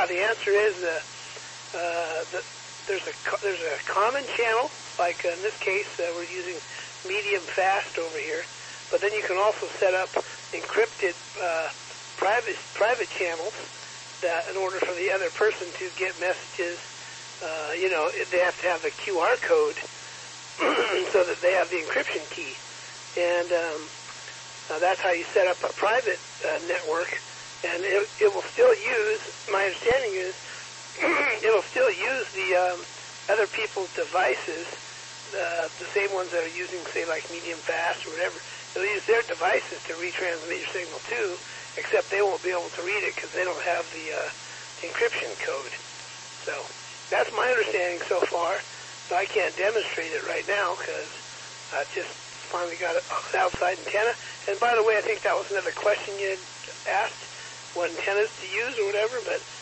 the answer is there's a common channel, like in this case we're using medium fast over here, but then you can also set up encrypted private channels that in order for the other person to get messages, they have to have a QR code so that they have the encryption key. And that's how you set up a private network. And it will still use, my understanding is, it will still use the other people's devices, the same ones that are using, say, like medium fast or whatever. They'll use their devices to retransmit your signal too, except they won't be able to read it because they don't have the encryption code. So that's my understanding so far. So I can't demonstrate it right now because I just finally got an outside antenna. And by the way, I think that was another question you had asked, what antennas to use or whatever, but